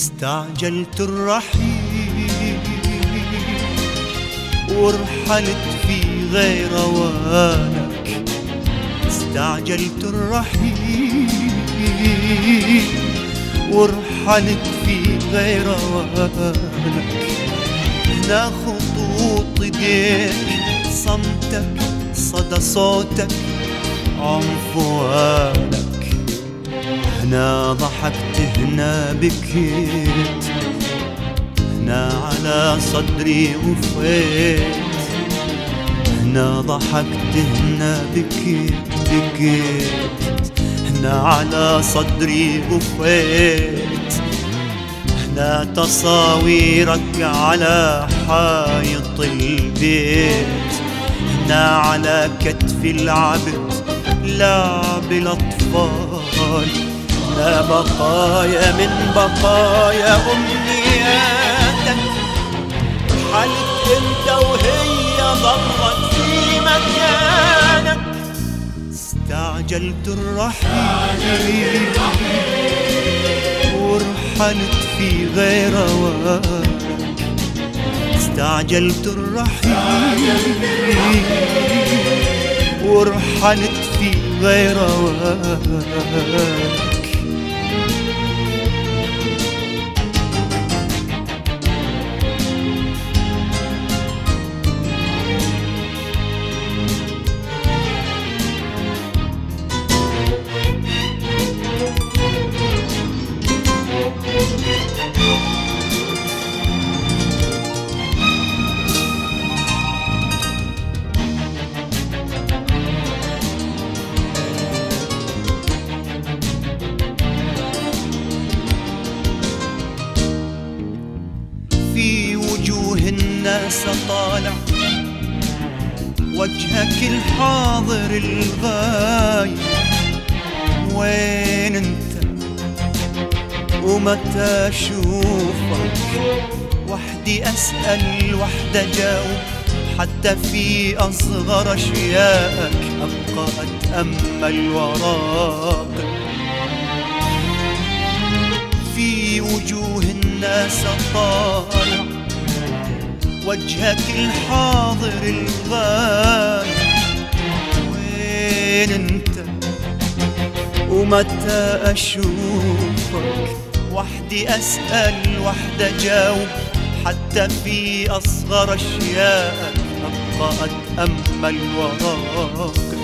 استعجلت الرحيل ورحلت في غير أوانك. استعجلت الرحيل ورحلت في غير أوانك. هنا خطوط ايديك، صمتك، صدى صوتك، عنفوانك. هنا ضحكت، هنا بكيت، هنا على صدري وفيت. هنا ضحكت، هنا بكيت، هنا على صدري وفيت. هنا تصاويرك على حائط البيت. هنا على كتف العبد لعب الأطفال. هنا بقايا من بقايا أمنياتك. حلت انت وهي ضلت في مكانك. استعجلت الرحيل ورحلت في غير أوانك. استعجلت الرحيل ورحلت في غير أوانك. في وجوه الناس طالع وجهك الحاضر الغايب. وين انت ومتى اشوفك؟ وحدي اسأل وحدي اجاوب، حتى في اصغر اشيائك ابقى اتأمل وراقب. في وجوه الناس طالع وجهك الحاضر الغايب. وين انت ومتى اشوفك؟ وحدي اسأل وحدي اجاوب، حتى في اصغر اشيائك ابقى اتأمل وراقب.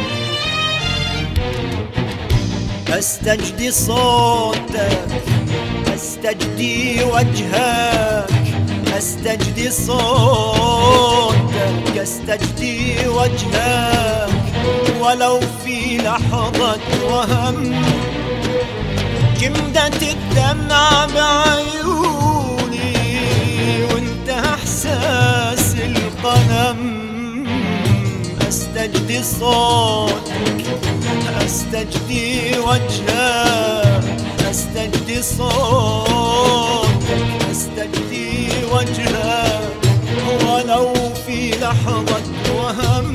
استجدي صوتك، استجدي وجهك، استجدي صوتك، استجدي وجهك. ولو في لحظة وهم جمدت الدمع بعيوني، وانت احساس القلم. استجدي صوتك، استجدي وجهك، استجدي صوتك، استجدي وجهك. ولو في لحظة وهم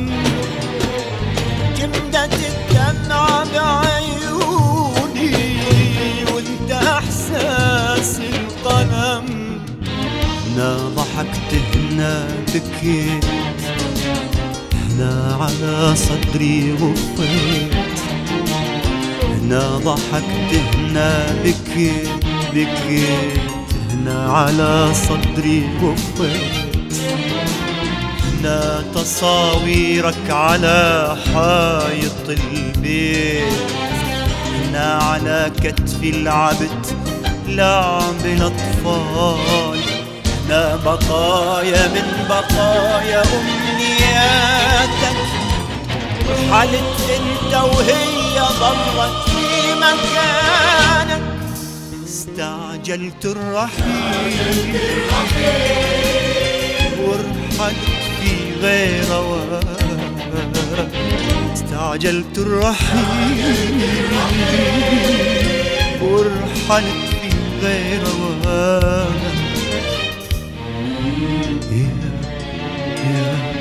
جمدت الدمع بعيوني، وانت احساس القلم. هنا ضحكت، هنا بكيت، هنا على صدري غفيت. هنا ضحكت، هنا بكيت، هنا على صدري غفيت. هنا تصاويرك على حائط البيت. هنا على كتف العبد لعب الأطفال. هنا بقايا من بقايا أمنياتك. رحلت انت وهي ضلت في مكانك. استعجلت الرحيل ورحلت في غير أوانك. استعجلت الرحيل ورحلت في غير أوانك.